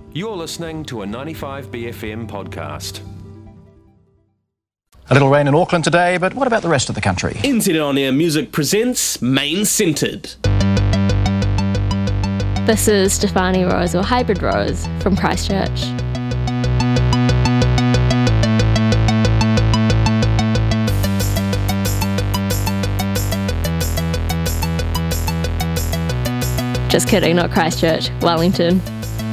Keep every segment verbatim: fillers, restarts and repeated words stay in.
You're listening to a ninety-five B F M podcast. A little rain in Auckland today, but what about the rest of the country? N Z On Air Music presents Main Centred. This is Stefani Rose, or Hybrid Rose, from Christchurch. Just kidding, not Christchurch, Wellington.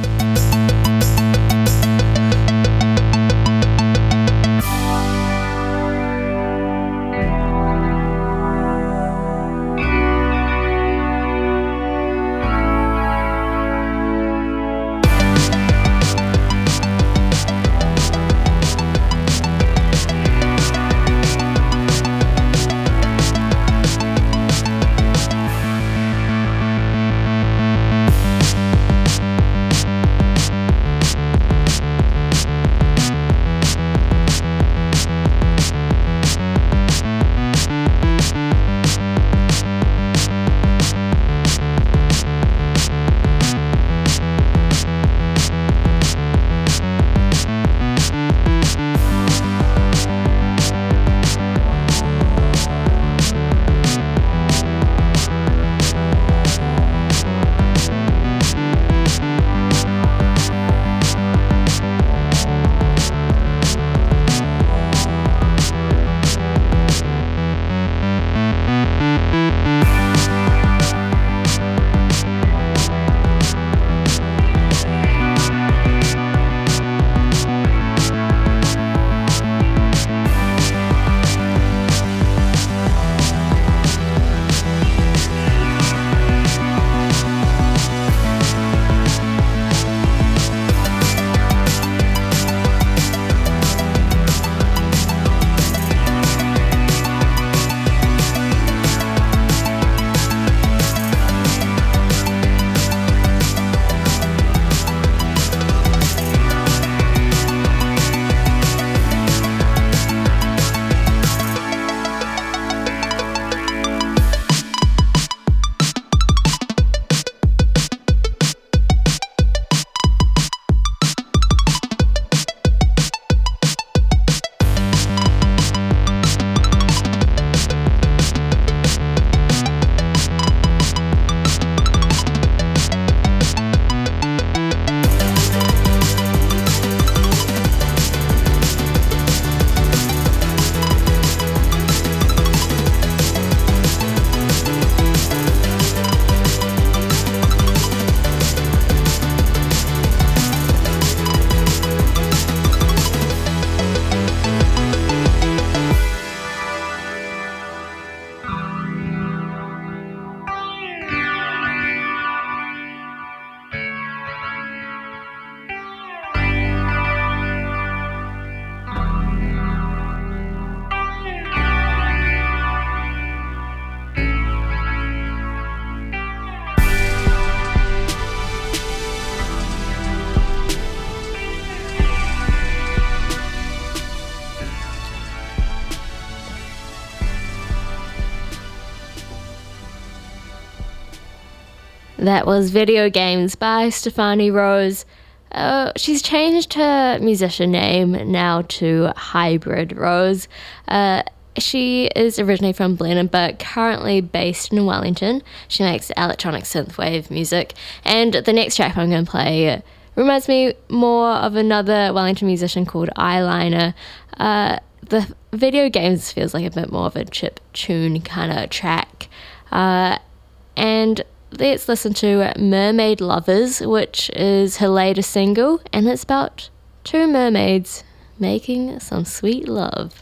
That was Video Games by Stefani Rose. Uh, she's changed her musician name now to Hybrid Rose. Uh, she is originally from Blenheim, but currently based in Wellington. She makes electronic synthwave music. And the next track I'm going to play reminds me more of another Wellington musician called Eyeliner. Uh, the Video Games feels like a bit more of a chip tune kind of track. Uh, and let's listen to Mermaid Lovers, which is her latest single, and it's about two mermaids making some sweet love.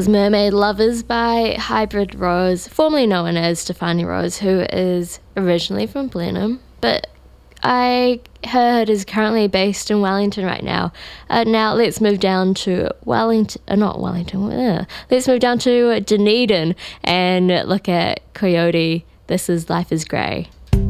was Mermaid Lovers by Hybrid Rose, formerly known as Stefani Rose, who is originally from Blenheim, but I heard is currently based in Wellington right now. Uh, now let's move down to Wellington, uh, not Wellington, uh, let's move down to Dunedin and look at Coyote. This is Life is Grey.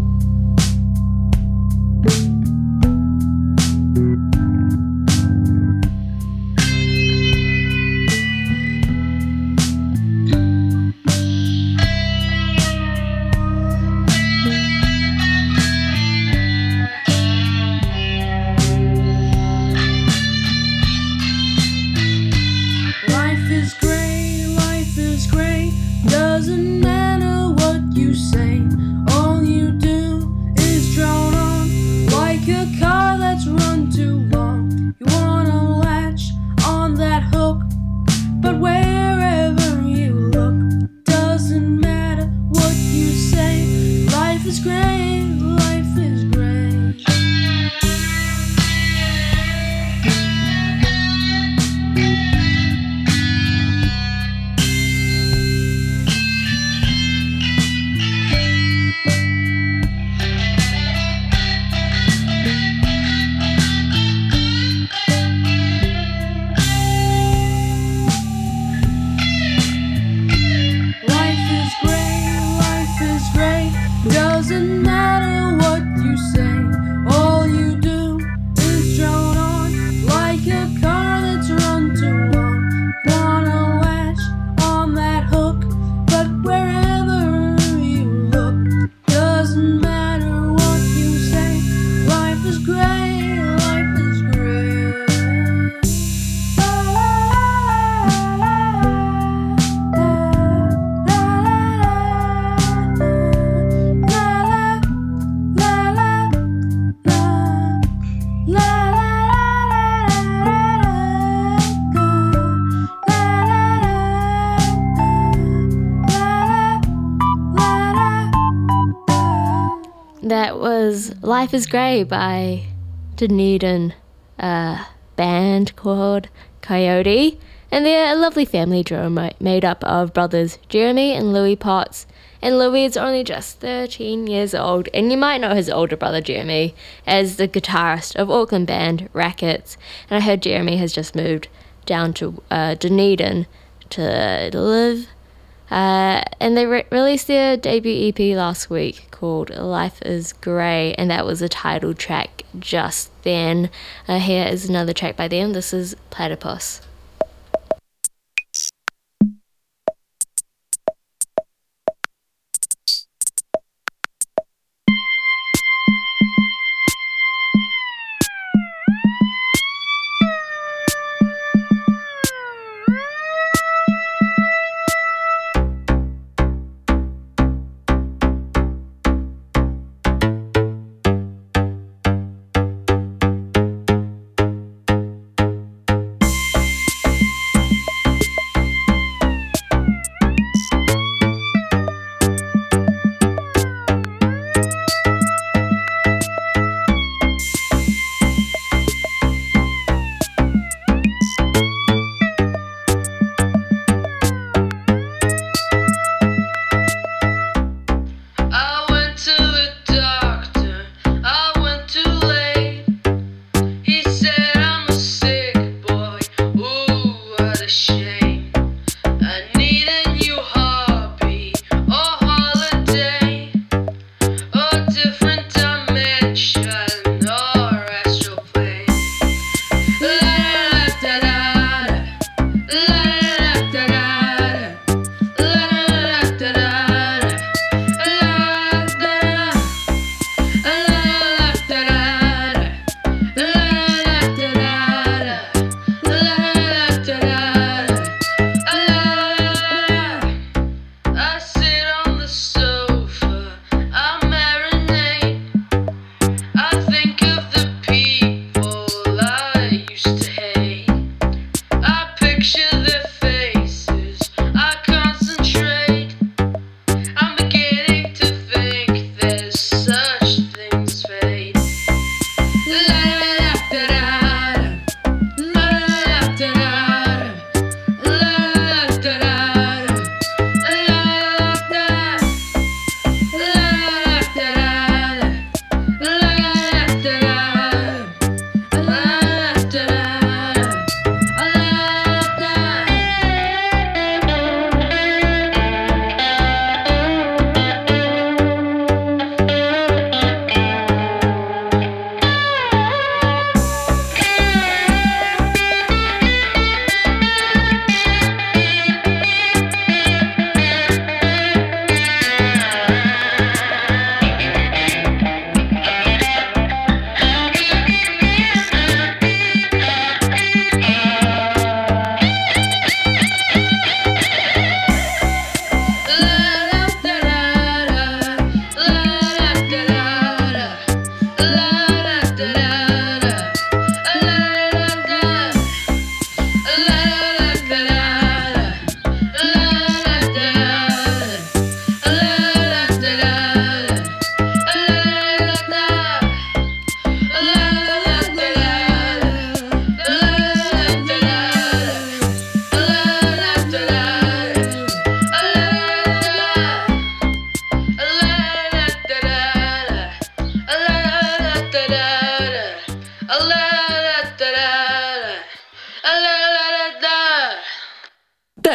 That was Life is Grey by Dunedin, a band called Coyote, and they're a lovely family duo made up of brothers Jeremy and Louis Potts. And Louis is only just thirteen years old, and you might know his older brother Jeremy as the guitarist of Auckland band Rackets. And I heard Jeremy has just moved down to uh, Dunedin to live. Uh, and they re- released their debut E P last week called Life is Grey, and that was the title track just then. Uh, here is another track by them. This is Platypus.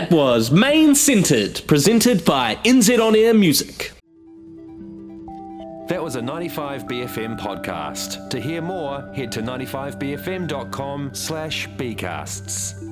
That was Main Centred, presented by N Z On Air Music. That was a ninety-five B F M podcast. To hear more, head to ninety-five b f m dot com slash bcasts.